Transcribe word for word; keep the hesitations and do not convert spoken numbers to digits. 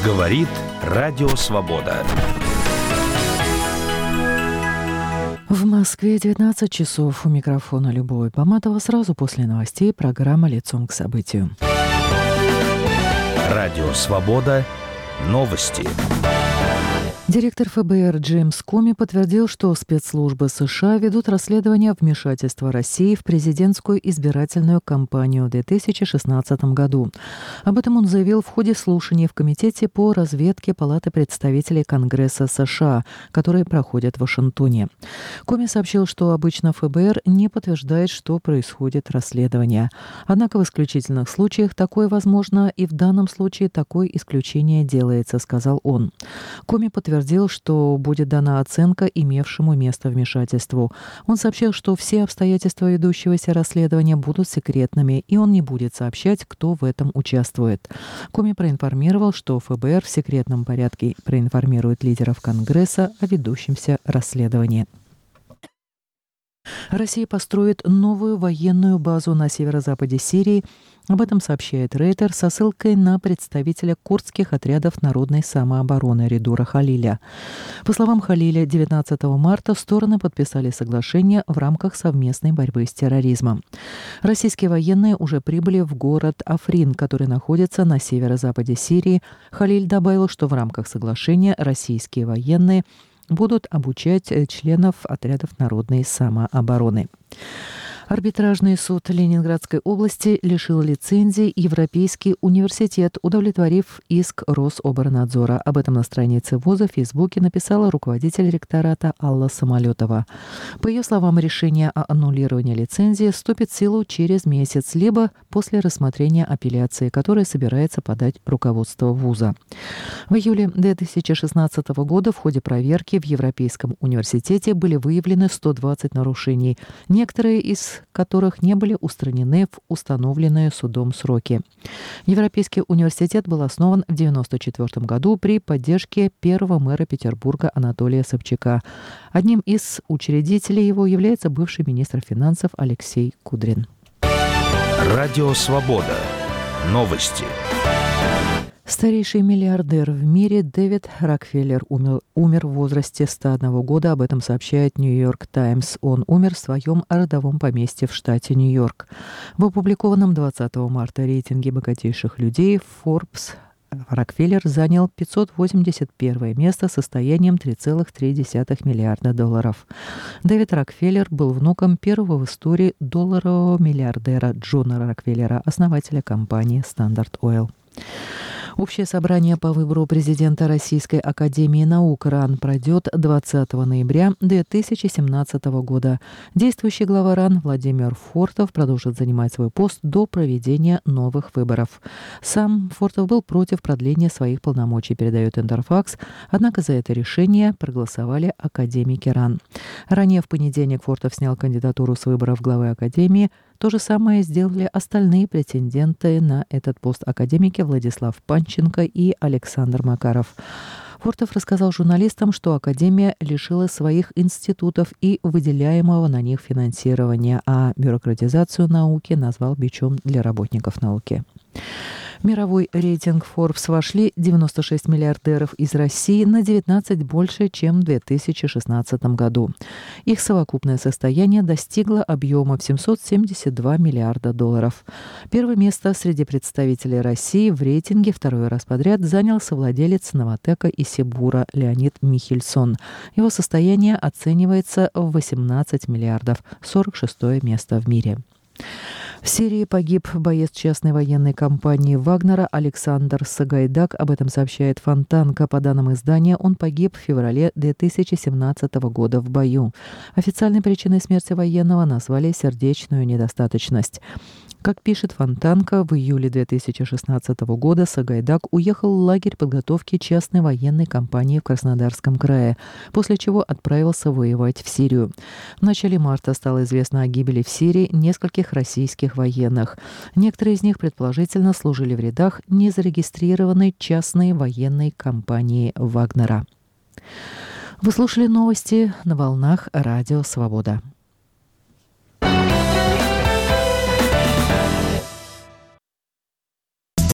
Говорит Радио Свобода. В Москве девятнадцать часов. У микрофона Любовь Поматова. Сразу после новостей программа «Лицом к событию». Радио Свобода. Новости. Директор эф бэ эр Джеймс Коми подтвердил, что спецслужбы США ведут расследование вмешательства России в президентскую избирательную кампанию в две тысячи шестнадцатом году. Об этом он заявил в ходе слушаний в Комитете по разведке Палаты представителей Конгресса США, которые проходят в Вашингтоне. Коми сообщил, что обычно эф бэ эр не подтверждает, что происходит расследование. Однако в исключительных случаях такое возможно, и в данном случае такое исключение делается, сказал он. Коми подтвердил, что будет дана оценка имевшему место вмешательству. Он сообщил, что все обстоятельства ведущегося расследования будут секретными, и он не будет сообщать, кто в этом участвует. Коми проинформировал, что эф бэ эр в секретном порядке проинформирует лидеров Конгресса о ведущемся расследовании. Россия построит новую военную базу на северо-западе Сирии. Об этом сообщает Рейтер со ссылкой на представителя курдских отрядов народной самообороны Ридура Халиля. По словам Халиля, девятнадцатого марта стороны подписали соглашение в рамках совместной борьбы с терроризмом. Российские военные уже прибыли в город Африн, который находится на северо-западе Сирии. Халиль добавил, что в рамках соглашения российские военные будут обучать членов отрядов народной самообороны. Арбитражный суд Ленинградской области лишил лицензии Европейский университет, удовлетворив иск Рособорнадзора. Об этом на странице вуза в Фейсбуке написала руководитель ректората Алла Самолетова. По ее словам, решение о аннулировании лицензии вступит в силу через месяц, либо после рассмотрения апелляции, которую собирается подать руководство вуза. В июле две тысячи шестнадцатого года в ходе проверки в Европейском университете были выявлены сто двадцать нарушений, некоторые из которых не были устранены в установленные судом сроки. Европейский университет был основан в девяносто четвёртом году при поддержке первого мэра Петербурга Анатолия Собчака. Одним из учредителей его является бывший министр финансов Алексей Кудрин. Радио Свобода. Новости. Старейший миллиардер в мире Дэвид Рокфеллер умер, умер в возрасте ста одного года. Об этом сообщает Нью-Йорк Таймс. Он умер в своем родовом поместье в штате Нью-Йорк. В опубликованном двадцатого марта рейтинге богатейших людей Forbes Рокфеллер занял пятьсот восемьдесят первое место с состоянием три целых три десятых миллиарда долларов. Дэвид Рокфеллер был внуком первого в истории долларового миллиардера Джона Рокфеллера, основателя компании Standard Oil. Общее собрание по выбору президента Российской академии наук РАН пройдет двадцатого ноября две тысячи семнадцатого года. Действующий глава РАН Владимир Фортов продолжит занимать свой пост до проведения новых выборов. Сам Фортов был против продления своих полномочий, передает Интерфакс, однако за это решение проголосовали академики РАН. Ранее в понедельник Фортов снял кандидатуру с выборов главы академии. То же самое сделали остальные претенденты на этот пост академики Владислав Панченко и Александр Макаров. Фортов рассказал журналистам, что Академия лишила своих институтов и выделяемого на них финансирования, а бюрократизацию науки назвал бичом для работников науки. В мировой рейтинг Forbes вошли девяносто шесть миллиардеров из России, на девятнадцать больше, чем в две тысячи шестнадцатом году. Их совокупное состояние достигло объема в семьсот семьдесят два миллиарда долларов. Первое место среди представителей России в рейтинге второй раз подряд занял совладелец Новатэка и Сибура Леонид Михельсон. Его состояние оценивается в восемнадцать миллиардов, сорок шестое место в мире. В Сирии погиб боец частной военной компании Вагнера Александр Сагайдак. Об этом сообщает Фонтанка. По данным издания, он погиб в феврале две тысячи семнадцатого года в бою. Официальной причиной смерти военного назвали сердечную недостаточность. Как пишет Фонтанка, в июле две тысячи шестнадцатого года Сагайдак уехал в лагерь подготовки частной военной компании в Краснодарском крае, после чего отправился воевать в Сирию. В начале марта стало известно о гибели в Сирии нескольких российских военных. Некоторые из них, предположительно, служили в рядах незарегистрированной частной военной компании Вагнера. Вы слушали новости на волнах Радио Свобода.